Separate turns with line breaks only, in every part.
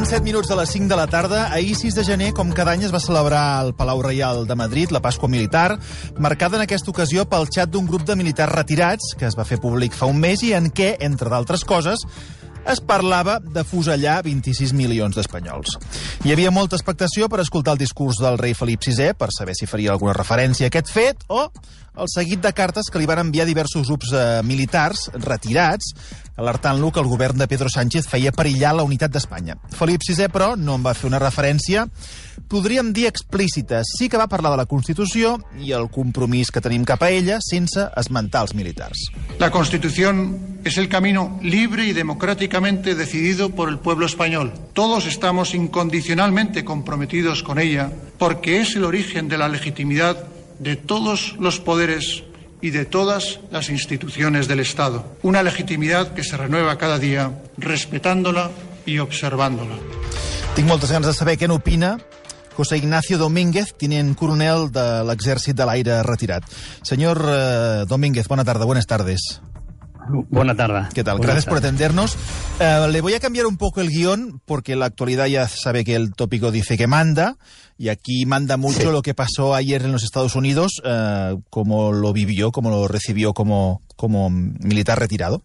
Passen 7 minuts de les 5 de la tarda. Ahir, 6 de gener, com cada any, es va celebrar al Palau Reial de Madrid la Pasqua Militar, marcada en aquesta ocasió pel xat d'un grup de militars retirats, que es va fer públic fa un mes i en què, entre d'altres coses, es parlava de fusellar 26 milions d'espanyols. Hi havia molta expectació per escoltar el discurs del rei Felip VI, per saber si faria alguna referència a aquest fet, o el seguit de cartes que li van enviar diversos grups militars retirats, alertant-lo que el govern de Pedro Sánchez feia perillar la unitat d'Espanya. Felip VI, però, no en va fer una referència, podríem dir explícita. Sí que va parlar de la Constitució i el compromís que tenim cap a ella, sense esmentar els militars.
La Constitución es el camino libre y democráticamente decidido por el pueblo español. Todos estamos incondicionalmente comprometidos con ella porque es el origen de la legitimidad de todos los poderes y de todas las instituciones del Estado. Una legitimidad que se renueva cada día, respetándola y observándola.
Tinc moltes ganes de saber què n'opina José Ignacio Domínguez, tinent coronel de l'Exèrcit de l'Aire retirat. Señor Domínguez, buenas tardes.
Buena tarde.
¿Qué tal? Gracias por atendernos. Le voy a cambiar un poco el guión, porque en la actualidad ya sabe que el tópico dice que manda, y aquí manda mucho lo que pasó ayer en los Estados Unidos, cómo lo vivió, cómo lo recibió como militar retirado.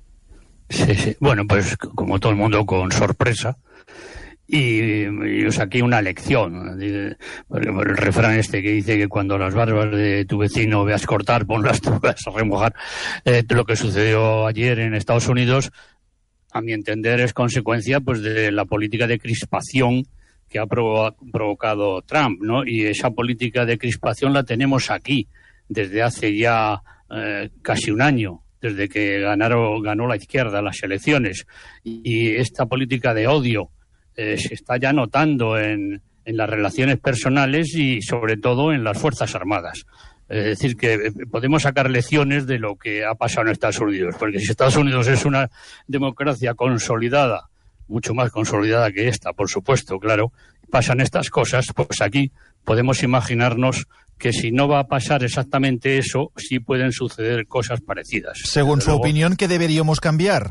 Sí. Bueno, pues como todo el mundo, con sorpresa. Y yo saqué una lección. Por el refrán este que dice que cuando las barbas de tu vecino veas cortar, ponlas tú, vas a remojar. Lo que sucedió ayer en Estados Unidos, a mi entender, es consecuencia pues de la política de crispación que ha provocado Trump, ¿no? Y esa política de crispación la tenemos aquí desde hace ya casi un año, desde que ganó la izquierda las elecciones. Y esta política de odio se está ya notando en las relaciones personales y sobre todo en las Fuerzas Armadas. Es decir, que podemos sacar lecciones de lo que ha pasado en Estados Unidos, porque si Estados Unidos es una democracia consolidada, mucho más consolidada que esta, por supuesto, claro, pasan estas cosas, pues aquí podemos imaginarnos que si no va a pasar exactamente eso, sí pueden suceder cosas parecidas.
Según su opinión, ¿qué deberíamos cambiar?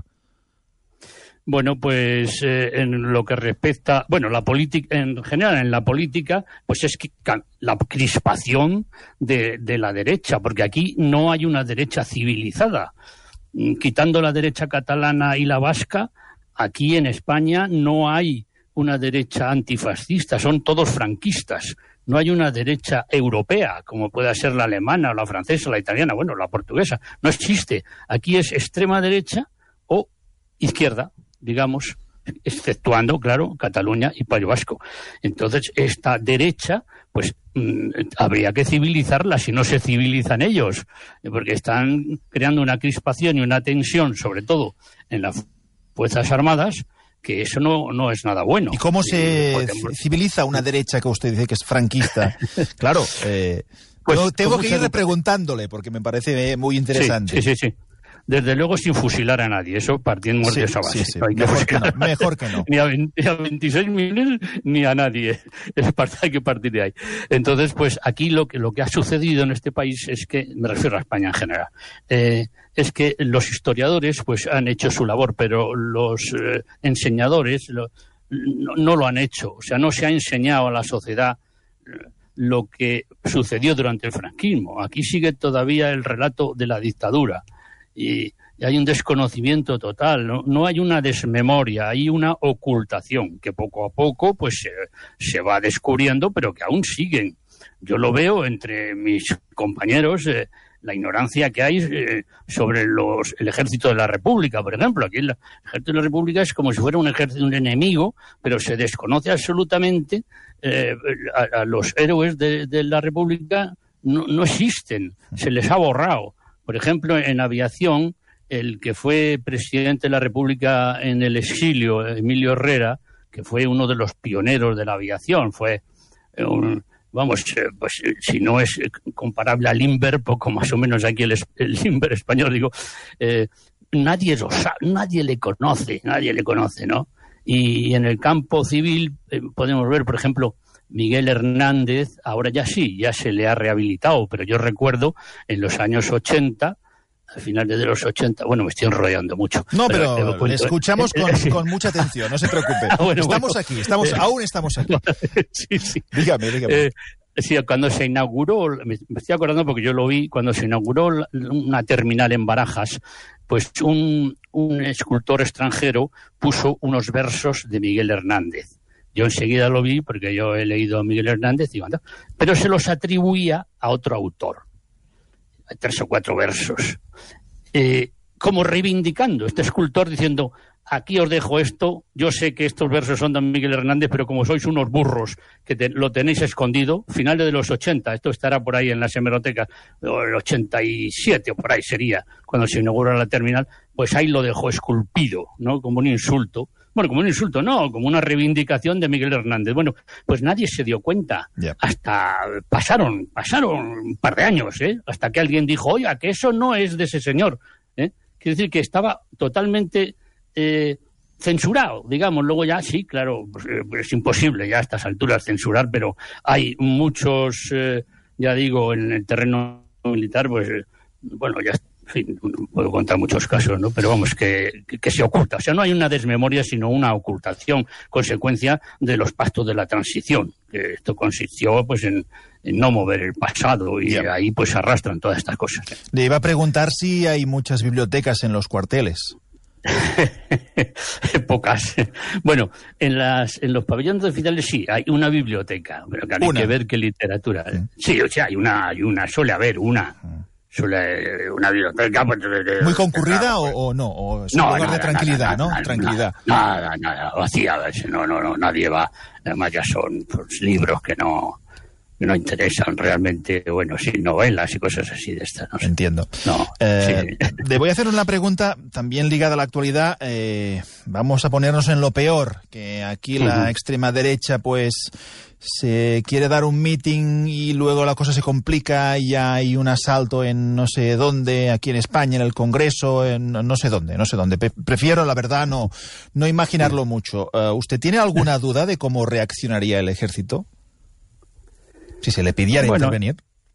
Bueno, pues en lo que respecta, bueno, la política, en general en la política, pues es que la crispación de la derecha, porque aquí no hay una derecha civilizada. Quitando la derecha catalana y la vasca, aquí en España no hay una derecha antifascista, son todos franquistas. No hay una derecha europea, como pueda ser la alemana, o la francesa, la italiana, bueno, la portuguesa. No existe. Aquí es extrema derecha o izquierda, digamos, exceptuando, claro, Cataluña y País Vasco. Entonces, esta derecha, pues, habría que civilizarla, si no se civilizan ellos, porque están creando una crispación y una tensión, sobre todo en las Fuerzas Armadas, que eso no es nada bueno.
¿Y cómo se civiliza una derecha que usted dice que es franquista? Claro, pues tengo que ir repreguntándole, porque me parece muy interesante.
Sí. Desde luego sin fusilar a nadie, eso partiendo de esa base.
Sí. Mejor que no.
Ni a 26 millones ni a nadie. Hay que partir de ahí. Entonces, pues aquí lo que ha sucedido en este país es que, me refiero a España en general, es que los historiadores pues han hecho su labor, pero los enseñadores no lo han hecho. O sea, no se ha enseñado a la sociedad lo que sucedió durante el franquismo. Aquí sigue todavía el relato de la dictadura. Y hay un desconocimiento total, no hay una desmemoria, hay una ocultación que poco a poco pues se va descubriendo, pero que aún siguen. Yo lo veo entre mis compañeros, la ignorancia que hay sobre el ejército de la República, por ejemplo. Aquí el ejército de la República es como si fuera un ejército de un enemigo, pero se desconoce absolutamente a los héroes de la República, no existen, se les ha borrado. Por ejemplo, en aviación, el que fue presidente de la República en el exilio, Emilio Herrera, que fue uno de los pioneros de la aviación, fue pues si no es comparable al Limber, poco más o menos aquí el Limber español, digo, nadie le conoce, ¿no? Y en el campo civil podemos ver, por ejemplo, Miguel Hernández, ahora ya sí, ya se le ha rehabilitado, pero yo recuerdo en los años 80 a finales de los 80, bueno, me estoy enrollando mucho.
No, pero le escuchamos con mucha atención, no se preocupe. Aquí, aún estamos aquí.
Sí.
Dígame.
Sí, cuando se inauguró, me estoy acordando porque yo lo vi, cuando se inauguró una terminal en Barajas, pues un escultor extranjero puso unos versos de Miguel Hernández. Yo enseguida lo vi porque yo he leído a Miguel Hernández, pero se los atribuía a otro autor. 3 o 4 versos. Como reivindicando este escultor diciendo, aquí os dejo esto, yo sé que estos versos son de Miguel Hernández, pero como sois unos burros que lo tenéis escondido, finales de los 80, esto estará por ahí en las hemerotecas, el 87 o por ahí sería, cuando se inaugura la terminal, pues ahí lo dejó esculpido, ¿no? Como un insulto. Bueno, como un insulto, no, como una reivindicación de Miguel Hernández. Bueno, pues nadie se dio cuenta. Yeah. Hasta pasaron un par de años, hasta que alguien dijo, oiga, que eso no es de ese señor. Quiere decir que estaba totalmente censurado, digamos. Luego ya, sí, claro, pues, es imposible ya a estas alturas censurar, pero hay muchos, ya digo, en el terreno militar, pues, bueno, ya en fin, puedo contar muchos casos, ¿no? Pero vamos, que se oculta. O sea, no hay una desmemoria, sino una ocultación, consecuencia de los pactos de la transición. Que esto consistió, pues, en no mover el pasado y ahí, pues, se arrastran todas estas cosas.
Le iba a preguntar si hay muchas bibliotecas en los cuarteles.
Pocas. Bueno, en los pabellones oficiales sí, hay una biblioteca, pero que hay que ver qué literatura. Sí, o sea, hay una, suele haber una biblioteca. Pues,
¿muy concurrida o no? ¿O es un lugar de tranquilidad, no? Tranquilidad.
Nada, vacía, a veces, no, nadie va. Además ya son pues, libros que no interesan realmente, bueno, sí, novelas y cosas así de estas. No sé.
Entiendo.
No,
sí. Le voy a hacer una pregunta también ligada a la actualidad. Vamos a ponernos en lo peor, que aquí la extrema derecha, pues, se quiere dar un meeting y luego la cosa se complica y hay un asalto en no sé dónde, aquí en España, en el Congreso, en no sé dónde. Prefiero, la verdad, no imaginarlo mucho. ¿Usted tiene alguna duda de cómo reaccionaría el ejército? Si se le pidiera intervenir.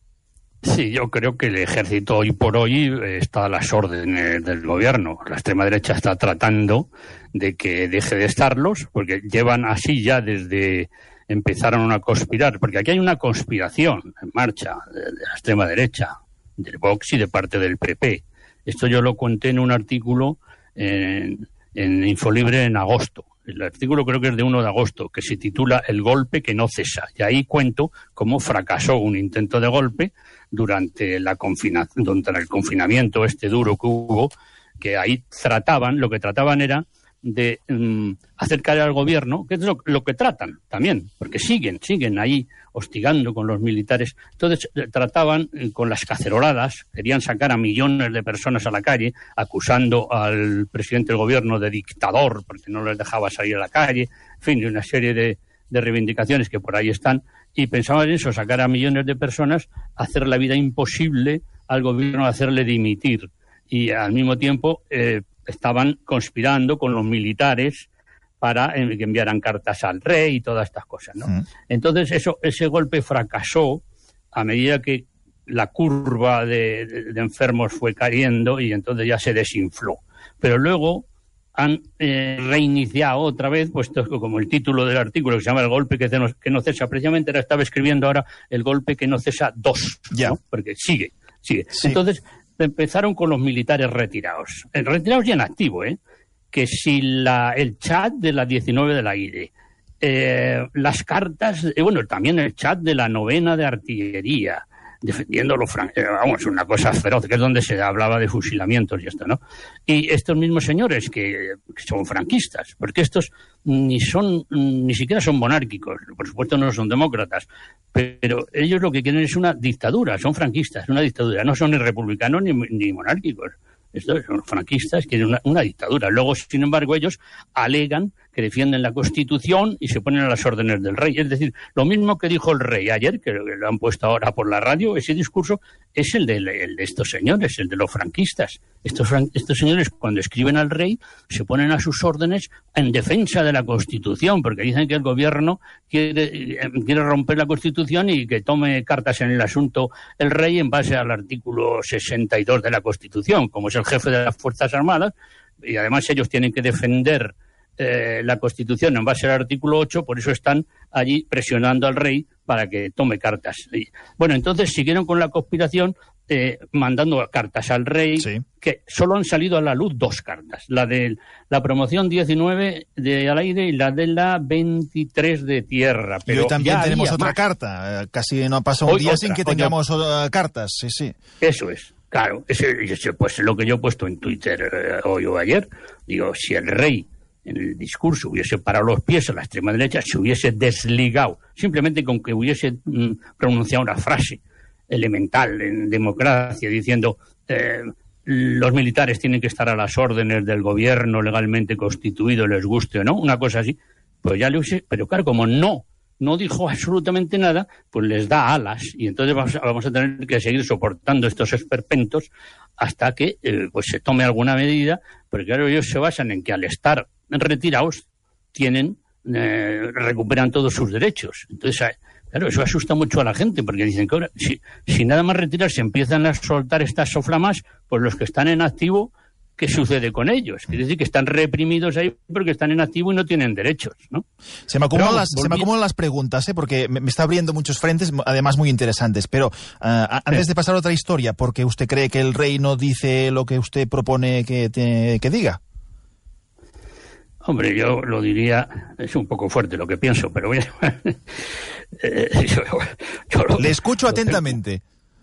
Sí, yo creo que el ejército hoy por hoy está a las órdenes del gobierno. La extrema derecha está tratando de que deje de estarlos, porque llevan así ya desde empezaron a conspirar, porque aquí hay una conspiración en marcha de la extrema derecha, del Vox y de parte del PP. Esto yo lo conté en un artículo en Infolibre en agosto. El artículo creo que es de 1 de agosto, que se titula El golpe que no cesa. Y ahí cuento cómo fracasó un intento de golpe durante el confinamiento este duro que hubo, que ahí lo que trataban era de hacer caer al gobierno, que es lo que tratan también, porque siguen ahí hostigando con los militares. Entonces trataban con las caceroladas, querían sacar a millones de personas a la calle, acusando al presidente del gobierno de dictador, porque no les dejaba salir a la calle, en fin, una serie de reivindicaciones que por ahí están, y pensaban en eso, sacar a millones de personas, hacer la vida imposible al gobierno, hacerle dimitir, y al mismo tiempo estaban conspirando con los militares para que enviaran cartas al rey y todas estas cosas, ¿no? Entonces ese golpe fracasó a medida que la curva de enfermos fue cayendo y entonces ya se desinfló. Pero luego han reiniciado otra vez, puesto como el título del artículo que se llama El golpe que no cesa, precisamente estaba escribiendo ahora El golpe que no cesa 2, ¿no? Porque sigue. Sí. Entonces empezaron con los militares retirados y en activo, que si el chat de la 19 del aire, las cartas, también el chat de la 9ª de artillería, defendiendo los franceses, vamos, una cosa feroz, que es donde se hablaba de fusilamientos y esto, ¿no? Y estos mismos señores que son franquistas, porque estos ni siquiera son monárquicos, por supuesto no son demócratas, pero ellos lo que quieren es una dictadura, son franquistas, una dictadura, no son ni republicanos ni monárquicos. Estos son franquistas, quieren una dictadura. Luego, sin embargo, ellos alegan que defienden la Constitución y se ponen a las órdenes del rey. Es decir, lo mismo que dijo el rey ayer, que lo han puesto ahora por la radio, ese discurso es el de estos señores, el de los franquistas. Estos señores, cuando escriben al rey, se ponen a sus órdenes en defensa de la Constitución, porque dicen que el gobierno quiere romper la Constitución y que tome cartas en el asunto el rey en base al artículo 62 de la Constitución, como es el jefe de las Fuerzas Armadas, y además ellos tienen que defender la Constitución en base al artículo 8, por eso están allí presionando al rey para que tome cartas. Bueno, entonces siguieron con la conspiración, mandando cartas al rey, sí, que solo han salido a la luz 2 cartas, la de la promoción 19 de al aire y la de la 23 de tierra. Pero
y hoy también tenemos otra carta, casi no ha pasado un día sin que tengamos cartas, sí, sí.
Eso es. Claro, ese pues lo que yo he puesto en Twitter hoy o ayer, digo, si el rey en el discurso hubiese parado los pies a la extrema derecha, se hubiese desligado, simplemente con que hubiese pronunciado una frase elemental en democracia, diciendo los militares tienen que estar a las órdenes del gobierno legalmente constituido, les guste o no, una cosa así, pues ya le hubiese... Pero claro, como no dijo absolutamente nada, pues les da alas y entonces vamos a tener que seguir soportando estos esperpentos hasta que pues se tome alguna medida, porque claro, ellos se basan en que al estar retirados recuperan todos sus derechos. Entonces, claro, eso asusta mucho a la gente, porque dicen que ahora, si nada más retirarse empiezan a soltar estas soflamas, pues los que están en activo, ¿qué sucede con ellos? Quiere decir que están reprimidos ahí porque están en activo y no tienen derechos, ¿no?
Se me acumulan las preguntas, porque me está abriendo muchos frentes, además muy interesantes. Pero antes de pasar a otra historia, ¿por qué usted cree que el rey no dice lo que usted propone que diga?
Hombre, yo lo diría, es un poco fuerte lo que pienso, pero yo
le escucho atentamente.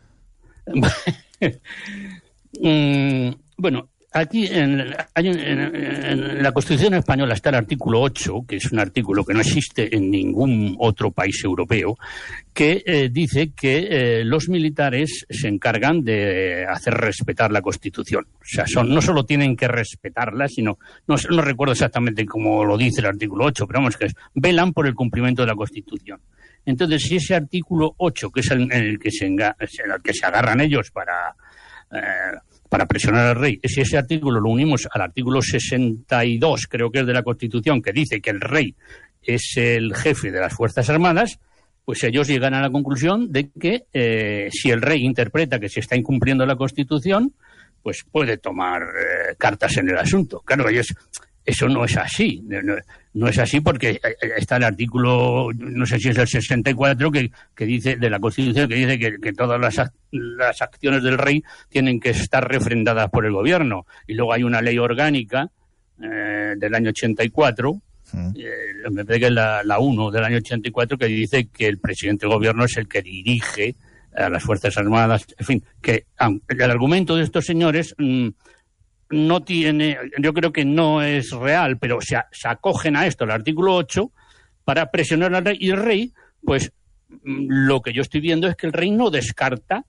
Bueno, aquí en la Constitución española está el artículo 8, que es un artículo que no existe en ningún otro país europeo, que dice que los militares se encargan de hacer respetar la Constitución. O sea, no solo tienen que respetarla, sino, no recuerdo exactamente cómo lo dice el artículo 8, pero vamos, que velan por el cumplimiento de la Constitución. Entonces, si ese artículo 8, que es el que se agarran ellos para presionar al rey, si ese artículo lo unimos al artículo 62, creo que es de la Constitución, que dice que el rey es el jefe de las Fuerzas Armadas, pues ellos llegan a la conclusión de que si el rey interpreta que se está incumpliendo la Constitución, pues puede tomar cartas en el asunto. Claro, eso no es así. No es así porque está el artículo, no sé si es el 64, que dice de la Constitución, que dice que todas las acciones del rey tienen que estar refrendadas por el gobierno. Y luego hay una ley orgánica del año 84, me parece que es la 1 del año 84, que dice que el presidente del gobierno es el que dirige a las Fuerzas Armadas. En fin, que el argumento de estos señores... no tiene, yo creo que no es real, pero se acogen a esto, el artículo 8, para presionar al rey. Y el rey, pues lo que yo estoy viendo es que el rey no descarta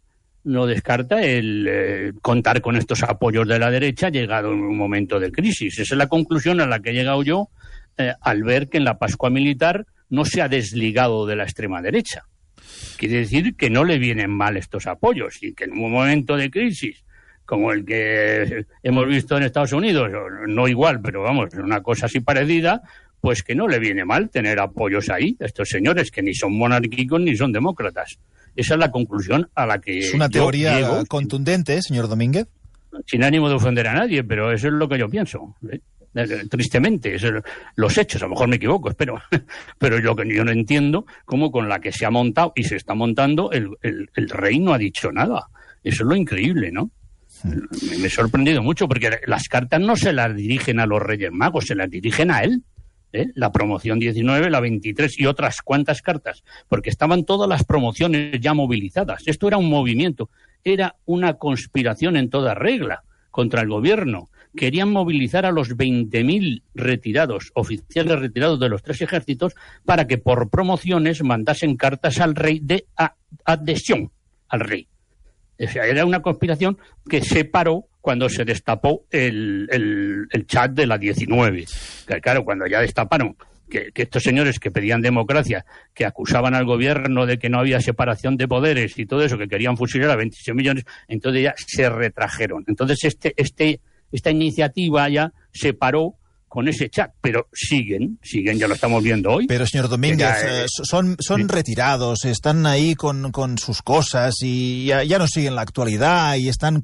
el contar con estos apoyos de la derecha llegado en un momento de crisis. Esa es la conclusión a la que he llegado yo al ver que en la Pascua Militar no se ha desligado de la extrema derecha. Quiere decir que no le vienen mal estos apoyos y que en un momento de crisis como el que hemos visto en Estados Unidos, no igual, pero vamos, una cosa así parecida, pues que no le viene mal tener apoyos ahí, estos señores que ni son monárquicos ni son demócratas. Esa es la conclusión a la que
es una teoría llego, contundente, señor Domínguez.
Sin ánimo de ofender a nadie, pero eso es lo que yo pienso. Tristemente, los hechos, a lo mejor me equivoco, pero lo que yo no entiendo, cómo con la que se ha montado y se está montando, el rey no ha dicho nada. Eso es lo increíble, ¿no? Me he sorprendido mucho porque las cartas no se las dirigen a los Reyes Magos, se las dirigen a él. La promoción 19, la 23 y otras cuantas cartas, porque estaban todas las promociones ya movilizadas. Esto era un movimiento, era una conspiración en toda regla contra el gobierno. Querían movilizar a los 20.000 retirados, oficiales retirados de los 3 ejércitos, para que por promociones mandasen cartas al rey de adhesión al rey. O sea, era una conspiración que se paró cuando se destapó el chat de la 19. Claro, cuando ya destaparon que estos señores que pedían democracia, que acusaban al gobierno de que no había separación de poderes y todo eso, que querían fusilar a 26 millones, entonces ya se retrajeron. Entonces esta iniciativa ya se paró con ese chat, pero siguen, ya lo estamos viendo hoy.
Pero, señor Domínguez, son retirados, están ahí con sus cosas y ya no siguen la actualidad y están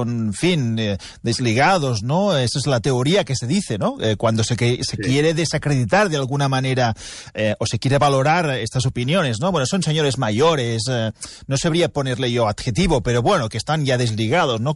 desligados, ¿no? Esa es la teoría que se dice, ¿no? Cuando se quiere desacreditar de alguna manera o se quiere valorar estas opiniones, ¿no? Bueno, son señores mayores, no sabría ponerle yo adjetivo, pero bueno, que están ya desligados, ¿no?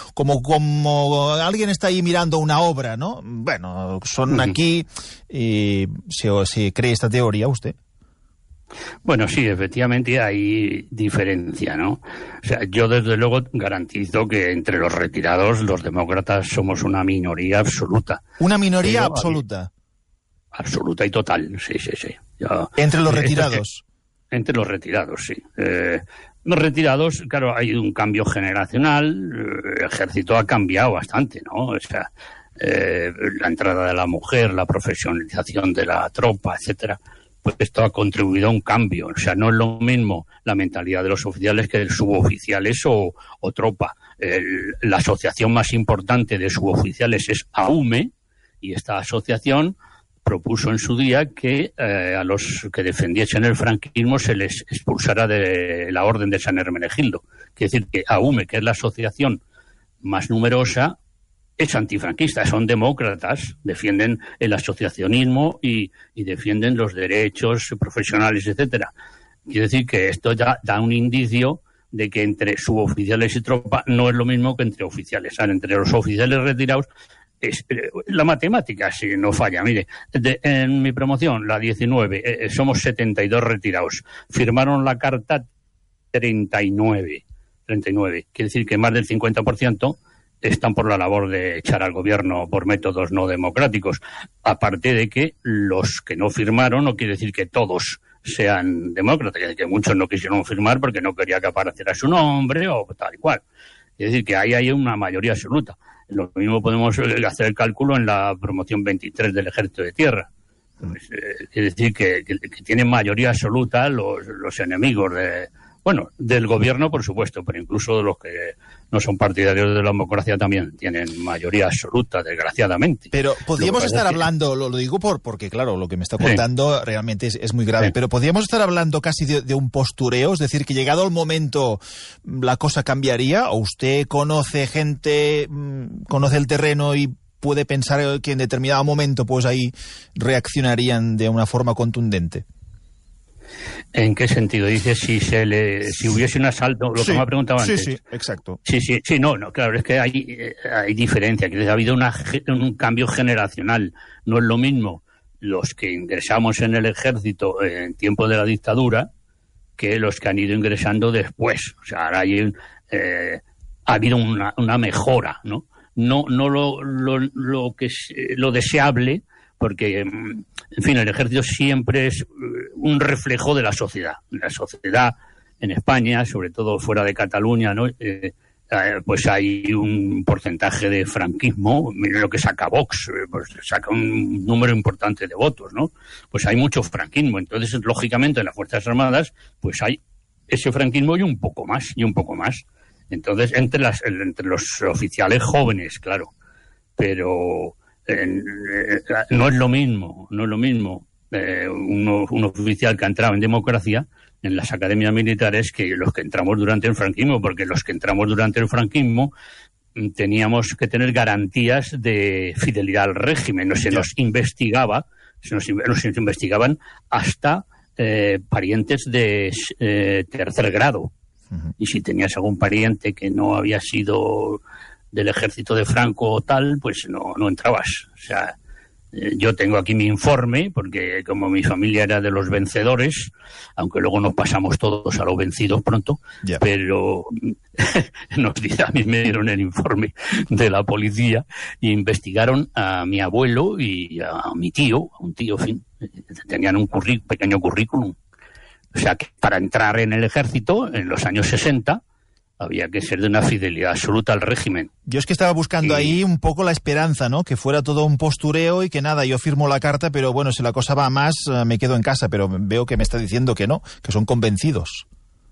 Como alguien está ahí mirando una obra, ¿no? Bueno, son aquí y se cree esta teoría usted.
Bueno, sí, efectivamente hay diferencia, ¿no? O sea, yo desde luego garantizo que entre los retirados los demócratas somos una minoría absoluta.
¿Una minoría absoluta?
Absoluta y total, sí.
¿Entre los retirados?
Entre los retirados, sí. Los retirados, claro, hay un cambio generacional, el ejército ha cambiado bastante, ¿no? O sea, la entrada de la mujer, la profesionalización de la tropa, etcétera, pues esto ha contribuido a un cambio. O sea, no es lo mismo la mentalidad de los oficiales que de suboficiales o tropa. La asociación más importante de suboficiales es AUME, y esta asociación propuso en su día que a los que defendiesen el franquismo se les expulsara de la Orden de San Hermenegildo. Quiere decir que AUME, que es la asociación más numerosa, es antifranquista, son demócratas, defienden el asociacionismo y defienden los derechos profesionales, etcétera. Quiere decir que esto ya da un indicio de que entre suboficiales y tropa no es lo mismo que entre oficiales. O sea, entre los oficiales retirados la matemática si no falla. Mire, en mi promoción, la 19, somos 72 retirados. Firmaron la carta 39. Quiere decir que más del 50% están por la labor de echar al gobierno por métodos no democráticos. Aparte de que los que no firmaron no quiere decir que todos sean demócratas, que muchos no quisieron firmar porque no quería que apareciera su nombre o tal y cual. Es decir, que ahí hay una mayoría absoluta. Lo mismo podemos hacer el cálculo en la promoción 23 del Ejército de Tierra. Pues, quiere decir que tienen mayoría absoluta los enemigos del gobierno, por supuesto, pero incluso los que no son partidarios de la democracia también tienen mayoría absoluta, desgraciadamente.
Pero podríamos estar hablando, lo digo porque claro, lo que me está contando realmente es muy grave, pero podríamos estar hablando casi de un postureo, es decir, que llegado el momento la cosa cambiaría, o usted conoce gente, conoce el terreno y puede pensar que en determinado momento pues ahí reaccionarían de una forma contundente.
¿En qué sentido? Dice si hubiese un asalto, lo que me ha preguntado antes.
Sí, exacto.
Sí, no, claro, es que hay diferencia, que ha habido un cambio generacional. No es lo mismo los que ingresamos en el ejército en tiempo de la dictadura que los que han ido ingresando después. O sea, ahora ha habido una mejora, ¿no? No lo deseable, porque, en fin, el ejército siempre es un reflejo de la sociedad. La sociedad en España, sobre todo fuera de Cataluña, ¿no? Pues hay un porcentaje de franquismo. Miren lo que saca Vox, pues saca un número importante de votos, ¿no? Pues hay mucho franquismo. Entonces, lógicamente, en las Fuerzas Armadas, pues hay ese franquismo y un poco más. Entonces, entre los oficiales jóvenes, claro, pero no es lo mismo un oficial que ha entrado en democracia en las academias militares que los que entramos durante el franquismo, porque los que entramos durante el franquismo teníamos que tener garantías de fidelidad al régimen. Nos investigaban hasta parientes de tercer grado. Y si tenías algún pariente que no había sido del ejército de Franco o tal, pues no entrabas. O sea, yo tengo aquí mi informe, porque como mi familia era de los vencedores, aunque luego nos pasamos todos a los vencidos pronto, pero a mí me dieron el informe de la policía y investigaron a mi abuelo y a mi tío, en fin, tenían un pequeño currículum. O sea, que para entrar en el ejército, en los años 60, Había que ser de una fidelidad absoluta al régimen.
Yo es que estaba buscando ahí un poco la esperanza, ¿no? Que fuera todo un postureo y que nada, yo firmo la carta, pero bueno, si la cosa va a más, me quedo en casa. Pero veo que me está diciendo que no, que son convencidos.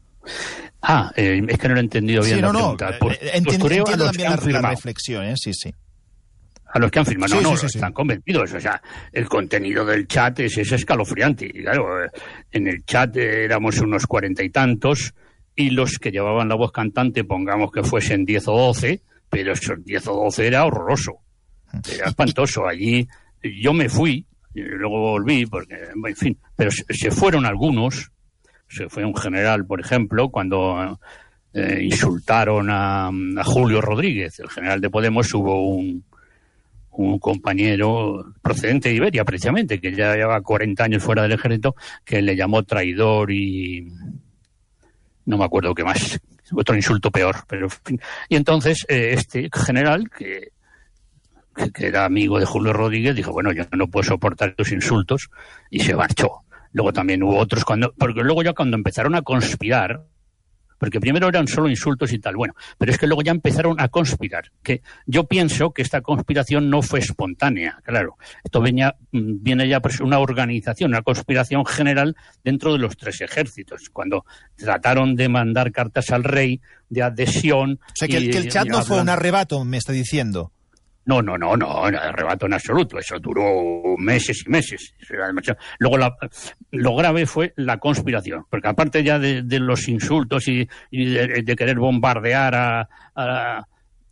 Es que no lo he entendido bien la pregunta.
Entiendo también la
firmado.
reflexión, sí.
A los que han firmado,
Sí.
Están convencidos. O sea, el contenido del chat es escalofriante. Y claro, en el chat éramos unos 40 y tantos, y los que llevaban la voz cantante, pongamos que fuesen 10 o 12, pero esos 10 o 12 era horroroso. Era espantoso. Allí yo me fui, y luego volví, porque, en fin, pero se fueron algunos. Se fue un general, por ejemplo, cuando insultaron a Julio Rodríguez, el general de Podemos. Hubo un compañero procedente de Iberia, precisamente, que ya lleva 40 años fuera del ejército, que le llamó traidor y no me acuerdo qué más, otro insulto peor, pero en fin. Y entonces este general, que era amigo de Julio Rodríguez, dijo, bueno, yo no puedo soportar estos insultos, y se marchó. Luego también hubo otros, porque luego ya cuando empezaron a conspirar, porque primero eran solo insultos y tal, bueno, pero es que luego ya empezaron a conspirar, que yo pienso que esta conspiración no fue espontánea, claro, esto viene ya pues una organización, una conspiración general dentro de los tres ejércitos, cuando trataron de mandar cartas al rey de adhesión.
O sea, que el chat no fue un arrebato, me está diciendo.
No, arrebato en absoluto. Eso duró meses y meses. Luego lo grave fue la conspiración, porque aparte ya de los insultos y de querer bombardear a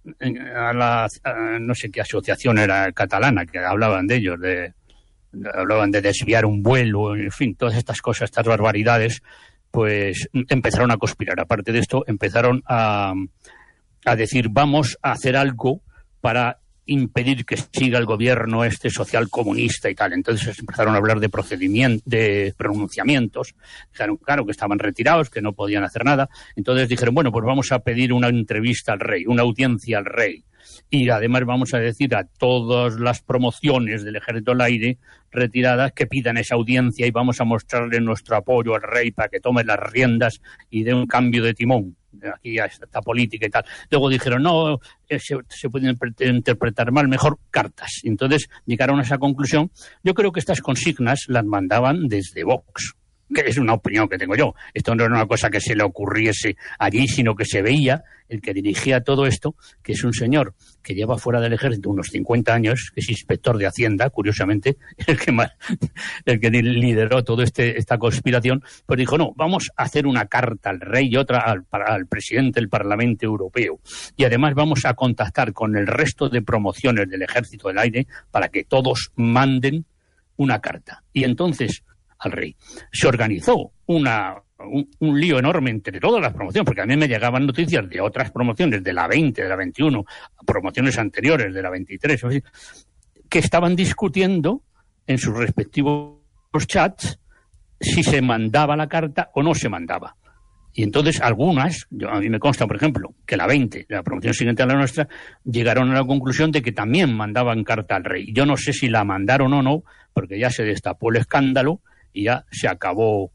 no sé qué asociación era catalana, que hablaban de ellos, hablaban de desviar un vuelo, en fin, todas estas cosas, estas barbaridades, pues empezaron a conspirar. Aparte de esto, empezaron a decir, vamos a hacer algo para impedir que siga el gobierno social comunista y tal. Entonces empezaron a hablar de pronunciamientos. Dijeron, claro, que estaban retirados, que no podían hacer nada. Entonces dijeron, bueno, pues vamos a pedir una entrevista al rey, una audiencia al rey. Y además vamos a decir a todas las promociones del Ejército del Aire retiradas que pidan esa audiencia, y vamos a mostrarle nuestro apoyo al rey para que tome las riendas y dé un cambio de timón aquí a esta política y tal. Luego dijeron, no, se pueden interpretar mal, mejor cartas. Entonces llegaron a esa conclusión. Yo creo que estas consignas las mandaban desde Vox, que es una opinión que tengo yo. Esto no era una cosa que se le ocurriese allí, sino que se veía el que dirigía todo esto, que es un señor que lleva fuera del ejército unos 50 años, que es inspector de Hacienda, curiosamente, el que lideró toda esta conspiración, pues dijo, no, vamos a hacer una carta al rey y otra al presidente del Parlamento Europeo. Y además vamos a contactar con el resto de promociones del Ejército del Aire para que todos manden una carta. Y entonces al rey se organizó un lío enorme entre todas las promociones, porque a mí me llegaban noticias de otras promociones, de la 20, de la 21, promociones anteriores, de la 23, que estaban discutiendo en sus respectivos chats si se mandaba la carta o no se mandaba. Y entonces algunas, a mí me consta, por ejemplo, que la 20, la promoción siguiente a la nuestra, llegaron a la conclusión de que también mandaban carta al rey. Yo no sé si la mandaron o no, porque ya se destapó el escándalo y ya se acabó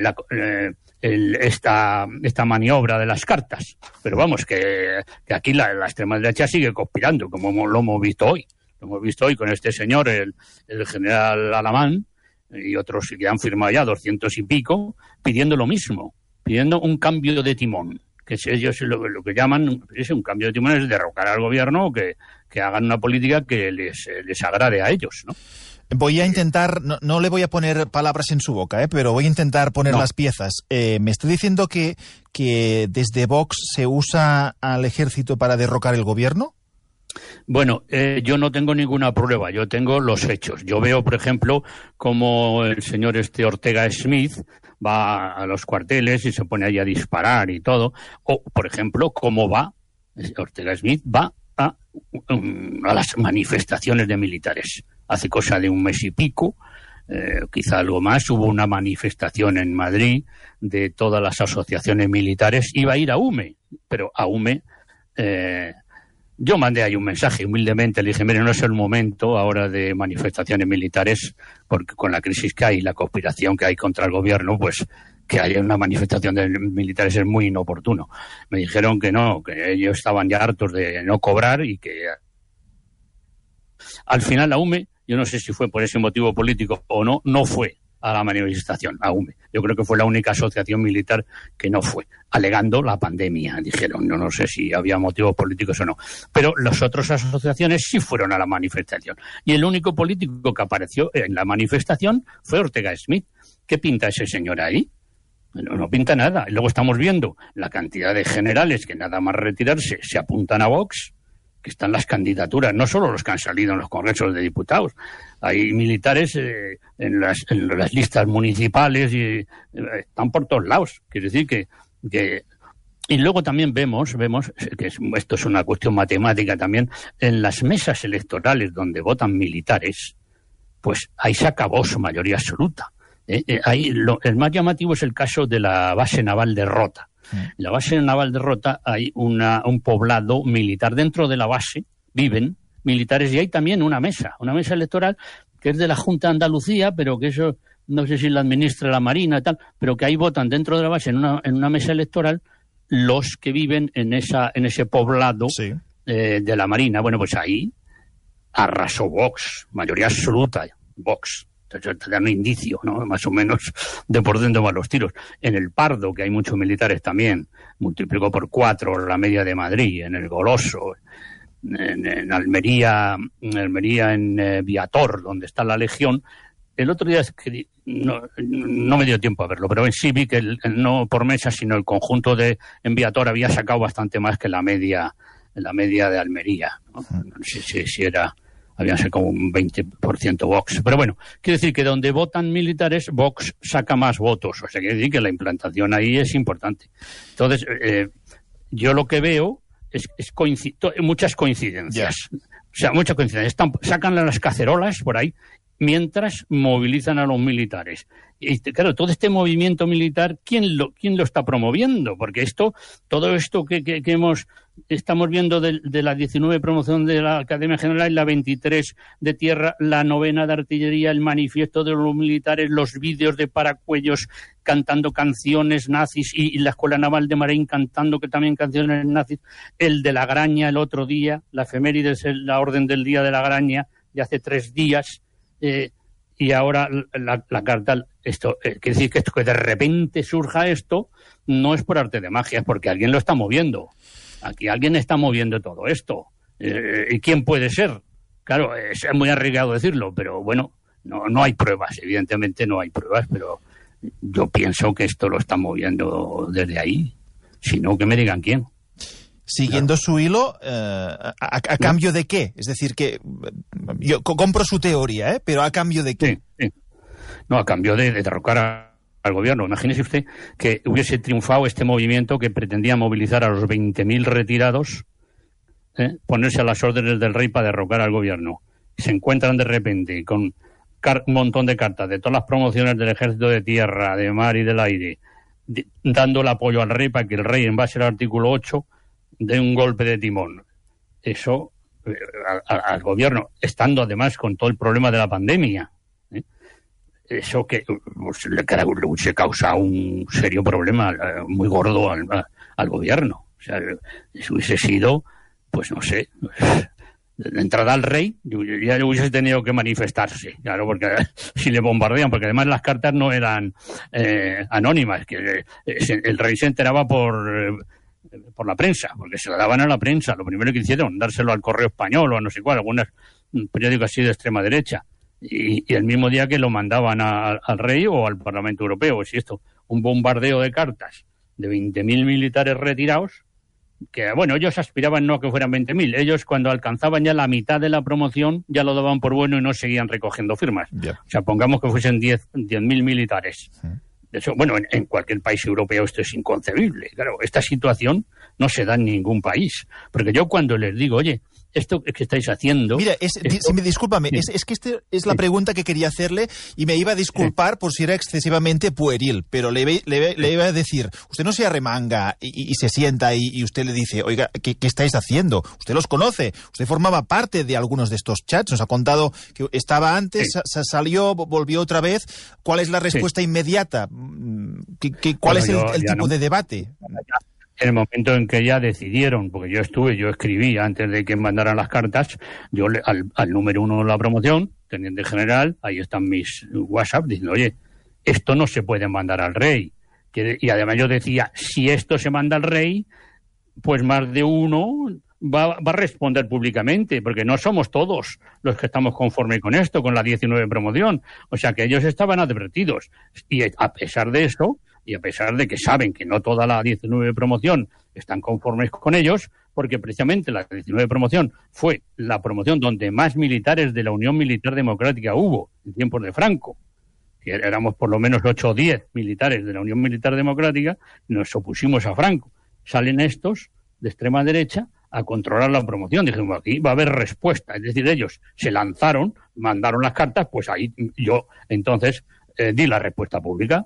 esta maniobra de las cartas. Pero vamos, que aquí la extrema derecha sigue conspirando, como lo hemos visto hoy. Lo hemos visto hoy con este señor, el general Alamán, y otros que han firmado ya 200 y pico, pidiendo lo mismo, pidiendo un cambio de timón. Que ellos lo que llaman un cambio de timón, es derrocar al gobierno, que hagan una política que les agrade a ellos, ¿no?
Voy a intentar, no le voy a poner palabras en su boca, pero voy a intentar poner las piezas. ¿Me está diciendo que desde Vox se usa al ejército para derrocar el gobierno?
Bueno, yo no tengo ninguna prueba, yo tengo los hechos. Yo veo, por ejemplo, como el señor Ortega Smith va a los cuarteles y se pone ahí a disparar y todo. O, por ejemplo, cómo va Ortega Smith va a las manifestaciones de militares. Hace cosa de un mes y pico, quizá algo más, hubo una manifestación en Madrid de todas las asociaciones militares. Iba a ir a UME, pero a UME yo mandé ahí un mensaje humildemente, le dije, mire, no es el momento ahora de manifestaciones militares, porque con la crisis que hay y la conspiración que hay contra el gobierno, pues que haya una manifestación de militares es muy inoportuno. Me dijeron que no, que ellos estaban ya hartos de no cobrar y que al final la UME, yo no sé si fue por ese motivo político o no, no fue a la manifestación, a UME. Yo creo que fue la única asociación militar que no fue, alegando la pandemia, dijeron. Yo no sé si había motivos políticos o no. Pero las otras asociaciones sí fueron a la manifestación. Y el único político que apareció en la manifestación fue Ortega Smith. ¿Qué pinta ese señor ahí? No pinta nada. Y luego estamos viendo la cantidad de generales que nada más retirarse se apuntan a Vox, que están las candidaturas, no solo los que han salido en los congresos de diputados. Hay militares en las listas municipales y están por todos lados. Quiere decir que y luego también vemos que esto es una cuestión matemática también, en las mesas electorales donde votan militares, pues ahí se acabó su mayoría absoluta. Ahí el más llamativo es el caso de la base naval de Rota. En la base naval de Rota hay un poblado militar. Dentro de la base viven militares y hay también una mesa electoral que es de la Junta de Andalucía, pero que eso no sé si la administra la Marina y tal, pero que ahí votan dentro de la base en una mesa electoral los que viven en ese poblado de la Marina. Bueno, pues ahí arrasó Vox, mayoría absoluta, Vox. Entonces te dan un indicio, ¿no? Más o menos de por dónde van los tiros. En el Pardo, que hay muchos militares también, multiplicó por 4 la media de Madrid. En el Goloso, en Almería, en Viator, donde está la Legión. El otro día no me dio tiempo a verlo, pero sí vi que no por mesa, sino el conjunto en Viator había sacado bastante más que la media de Almería, ¿no? No sé si era... Habían sacado un 20% Vox. Pero bueno, quiere decir que donde votan militares, Vox saca más votos. O sea, quiere decir que la implantación ahí es importante. Entonces, yo lo que veo es muchas coincidencias. Yeah. O sea, muchas coincidencias. Sacan las cacerolas por ahí mientras movilizan a los militares. Y claro, todo este movimiento militar, ¿quién lo está promoviendo? Porque todo esto que estamos viendo de la 19 promoción de la Academia General, la 23 de tierra, la 9ª de artillería, el manifiesto de los militares, los vídeos de Paracuellos cantando canciones nazis y la Escuela Naval de Marín cantando que también canciones nazis, el de la Graña el otro día, la efemérides, la orden del día de la Graña de hace 3 días, y ahora la carta, quiere decir que de repente surja esto, no es por arte de magia, es porque alguien lo está moviendo. Aquí alguien está moviendo todo esto. ¿Y quién puede ser? Claro, es muy arriesgado decirlo, pero bueno, no hay pruebas, evidentemente no hay pruebas, pero yo pienso que esto lo está moviendo desde ahí. Si no, que me digan quién.
Siguiendo su hilo, ¿a cambio de qué? Es decir, que yo compro su teoría, pero ¿a cambio de qué?
Sí. No, a cambio de derrocar al gobierno. Imagínese usted que hubiese triunfado este movimiento que pretendía movilizar a los 20.000 retirados, ponerse a las órdenes del rey para derrocar al gobierno. Y se encuentran de repente con un montón de cartas de todas las promociones del ejército de tierra, de mar y del aire, dando el apoyo al rey para que el rey, en base al artículo 8, de un golpe de timón. Eso al gobierno, estando además con todo el problema de la pandemia, eso que se causa un serio problema muy gordo al gobierno. O sea, eso hubiese sido, pues no sé, de entrada al rey, ya hubiese tenido que manifestarse, claro, porque si le bombardean, porque además las cartas no eran anónimas, que el rey se enteraba por la prensa, porque se la daban a la prensa. Lo primero que hicieron, dárselo al Correo Español o a no sé cuál, algunos periódicos así de extrema derecha, y el mismo día que lo mandaban al rey o al Parlamento Europeo. Si esto, un bombardeo de cartas de 20.000 militares retirados, que bueno, ellos aspiraban no a que fueran 20.000, ellos cuando alcanzaban ya la mitad de la promoción ya lo daban por bueno y no seguían recogiendo firmas. Yeah. O sea, pongamos que fuesen 10.000 militares. Sí. Eso, bueno, en cualquier país europeo esto es inconcebible. Claro, esta situación no se da en ningún país. Porque yo cuando les digo, oye, esto que estáis haciendo...
Mira, discúlpame, es que esta es la pregunta que quería hacerle y me iba a disculpar por si era excesivamente pueril, pero le iba a decir, usted no se arremanga y se sienta y usted le dice, oiga, ¿qué estáis haciendo? Usted los conoce, usted formaba parte de algunos de estos chats, nos ha contado que estaba antes, salió, volvió otra vez. ¿Cuál es la respuesta inmediata? ¿Cuál es el tipo de debate?
En el momento en que ya decidieron, porque yo escribí antes de que mandaran las cartas, yo al número 1 de la promoción, teniente general, ahí están mis WhatsApp, diciendo, oye, esto no se puede mandar al rey. Y además yo decía, si esto se manda al rey, pues más de uno va a responder públicamente, porque no somos todos los que estamos conformes con esto, con la 19 promoción. O sea que ellos estaban advertidos. Y a pesar de eso, y a pesar de que saben que no toda la 19 promoción están conformes con ellos, porque precisamente la 19 promoción fue la promoción donde más militares de la Unión Militar Democrática hubo en tiempos de Franco, que éramos por lo menos 8 o 10 militares de la Unión Militar Democrática, nos opusimos a Franco. Salen estos de extrema derecha a controlar la promoción. Dijimos, aquí va a haber respuesta. Es decir, ellos se lanzaron, mandaron las cartas, pues ahí yo entonces di la respuesta pública.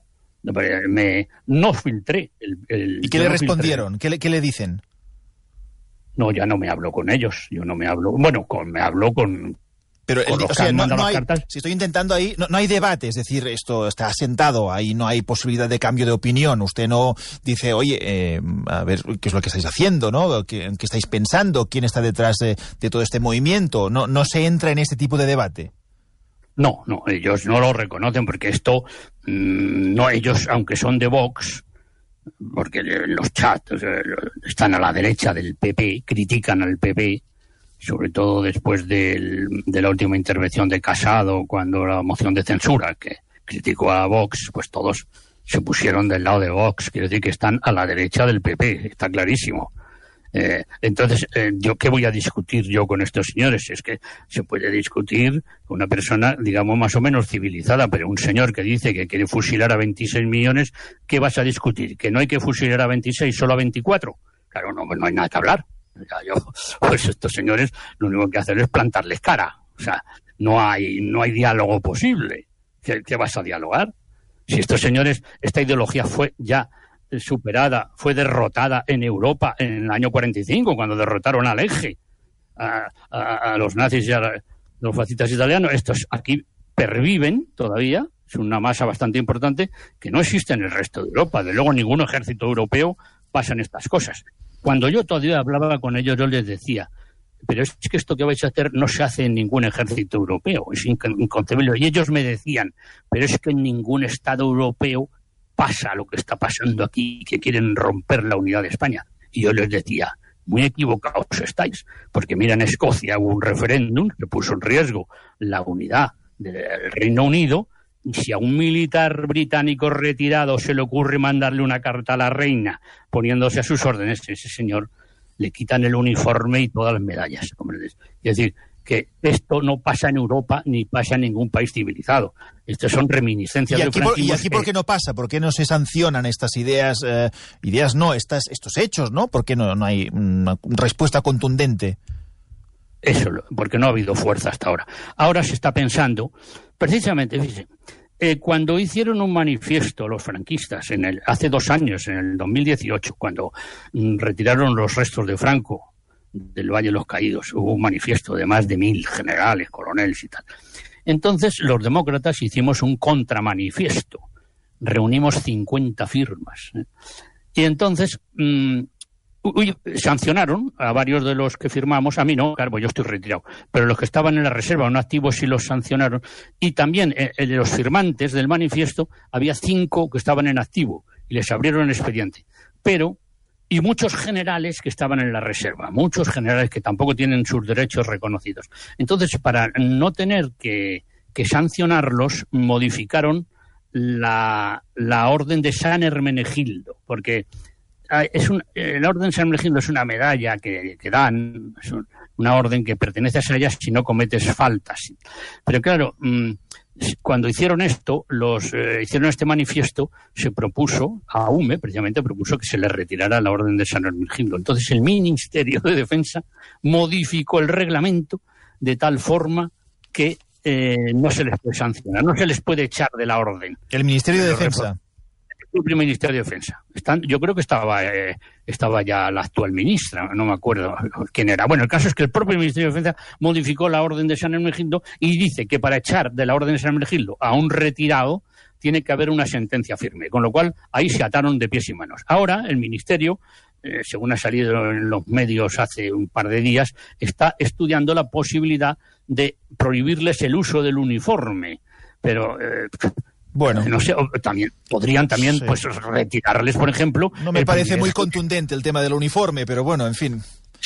No filtré.
¿Y qué le respondieron? ¿Qué le dicen?
No, ya no me hablo con ellos. Yo no me hablo... Bueno, me hablo con...
Pero no hay, si estoy intentando ahí, no hay debate, es decir, esto está asentado, ahí no hay posibilidad de cambio de opinión. Usted no dice, oye, a ver, ¿qué es lo que estáis haciendo, no? ¿Qué estáis pensando? ¿Quién está detrás de todo este movimiento? No se entra en este tipo de debate.
No, ellos no lo reconocen porque esto, no ellos, aunque son de Vox, porque los chats están a la derecha del PP, critican al PP, sobre todo después de la última intervención de Casado, cuando la moción de censura que criticó a Vox, pues todos se pusieron del lado de Vox, quiero decir que están a la derecha del PP, está clarísimo. Entonces, ¿yo qué voy a discutir yo con estos señores? Es que se puede discutir con una persona, digamos, más o menos civilizada, pero un señor que dice que quiere fusilar a 26 millones, ¿qué vas a discutir? ¿Que no hay que fusilar a 26, solo a 24? Claro, no hay nada que hablar. Pues estos señores lo único que hacen es plantarles cara. O sea, no hay diálogo posible. ¿Qué vas a dialogar? Si estos señores, esta ideología fue ya superada, fue derrotada en Europa en el año 45, cuando derrotaron al Eje, a los nazis y a los fascistas italianos. Estos aquí perviven todavía, es una masa bastante importante que no existe en el resto de Europa. De luego, ningún ejército europeo pasan estas cosas. Cuando yo todavía hablaba con ellos, yo les decía, pero es que esto que vais a hacer no se hace en ningún ejército europeo, es inconcebible. Y ellos me decían, pero es que en ningún Estado europeo pasa lo que está pasando aquí, que quieren romper la unidad de España. Y yo les decía, muy equivocados estáis, porque mira, en Escocia hubo un referéndum que puso en riesgo la unidad del Reino Unido, y si a un militar británico retirado se le ocurre mandarle una carta a la reina poniéndose a sus órdenes, ese señor le quitan el uniforme y todas las medallas. Es decir, que esto no pasa en Europa ni pasa en ningún país civilizado. Estas son reminiscencias del franquismo.
¿Y aquí por qué no pasa? ¿Por qué no se sancionan estas ideas? Estos hechos, ¿no? ¿Por qué no hay una respuesta contundente?
Eso, porque no ha habido fuerza hasta ahora. Ahora se está pensando, precisamente, fíjense, cuando hicieron un manifiesto los franquistas hace 2 años, en el 2018, cuando retiraron los restos de Franco del Valle de los Caídos, hubo un manifiesto de más de 1000 generales, coroneles y tal. Entonces los demócratas hicimos un contramanifiesto, reunimos 50 firmas. Y entonces sancionaron a varios de los que firmamos, a mí no, claro, yo estoy retirado, pero los que estaban en la reserva, no activos, sí los sancionaron. Y también de los firmantes del manifiesto había 5 que estaban en activo y les abrieron el expediente. Y muchos generales que estaban en la reserva, muchos generales que tampoco tienen sus derechos reconocidos. Entonces, para no tener que sancionarlos, modificaron la orden de San Hermenegildo, porque la orden de San Hermenegildo es una medalla que dan, es una orden que pertenece a ellas si no cometes faltas. Pero claro, cuando hicieron esto, hicieron este manifiesto, se propuso, a UME precisamente propuso que se le retirara la orden de San Hermenegildo. Entonces el Ministerio de Defensa modificó el reglamento de tal forma que no se les puede sancionar, no se les puede echar de la orden.
El Ministerio de Defensa.
El primer Ministerio de Defensa. Yo creo que estaba ya la actual ministra, no me acuerdo quién era. Bueno, el caso es que el propio Ministerio de Defensa modificó la orden de San Hermenegildo y dice que para echar de la orden de San Hermenegildo a un retirado tiene que haber una sentencia firme, con lo cual ahí se ataron de pies y manos. Ahora el Ministerio, según ha salido en los medios hace un par de días, está estudiando la posibilidad de prohibirles el uso del uniforme, pero...
Bueno,
no sé, podrían también
sí,
pues retirarles, por ejemplo.
No me parece muy contundente el tema del uniforme, pero bueno, en fin.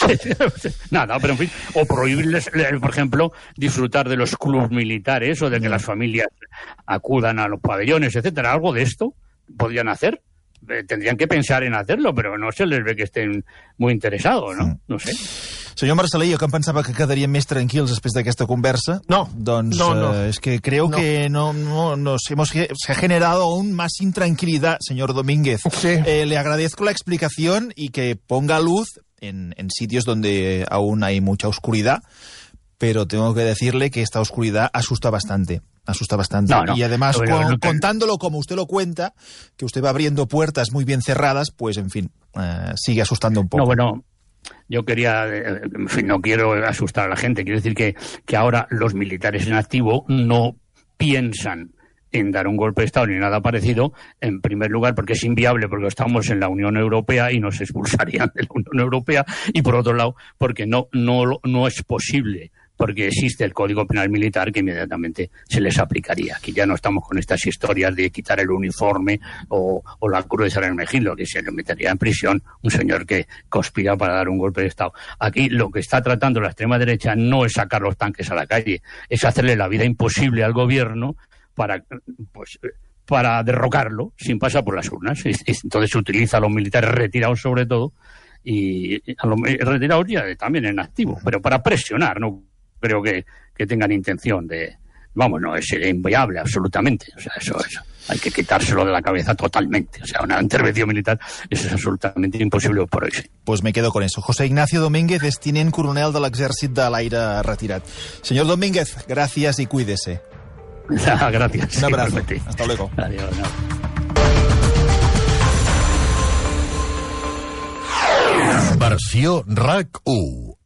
Nada, pero en fin, o prohibirles, por ejemplo, disfrutar de los clubes militares o de que las familias acudan a los pabellones, etcétera. Algo de esto podrían hacer. Tendrían que pensar en hacerlo, però no se les ve que estén muy interesados, no? No sé.
Senyor Marcel·lí, jo que em pensava que quedaríem més tranquils després d'aquesta conversa.
No,
doncs,
no.
Es que creo que se ha generado aún más intranquilidad, señor Domínguez.
Sí.
Le agradezco la explicación y que ponga luz en sitios donde aún hay mucha oscuridad, pero tengo que decirle que esta oscuridad asusta bastante. No. Y además, contándolo como usted lo cuenta, que usted va abriendo puertas muy bien cerradas, pues, en fin, sigue asustando un poco.
No, bueno, yo quería, en fin, no quiero asustar a la gente, quiero decir que ahora los militares en activo no piensan en dar un golpe de Estado ni nada parecido, en primer lugar porque es inviable, porque estamos en la Unión Europea y nos expulsarían de la Unión Europea, y por otro lado porque no es posible, porque existe el Código Penal Militar que inmediatamente se les aplicaría. Aquí ya no estamos con estas historias de quitar el uniforme o la cruz de San Hermenegildo, que se le metería en prisión un señor que conspira para dar un golpe de Estado. Aquí lo que está tratando la extrema derecha no es sacar los tanques a la calle, es hacerle la vida imposible al gobierno para derrocarlo sin pasar por las urnas. Entonces se utiliza a los militares retirados sobre todo, y a los retirados ya también en activo, pero para presionar, no creo que tengan intención de... Vamos, no, es inviable absolutamente. O sea, eso hay que quitárselo de la cabeza totalmente. O sea, una intervención militar es absolutamente imposible por hoy. Sí.
Pues me quedo con eso. José Ignacio Domínguez es tinent coronel de l'Exèrcit de l'Aire retirat. Señor Domínguez, gracias y cuídese.
Gracias.
Un abrazo. Hasta luego.
Adiós.
Versió RAC 1.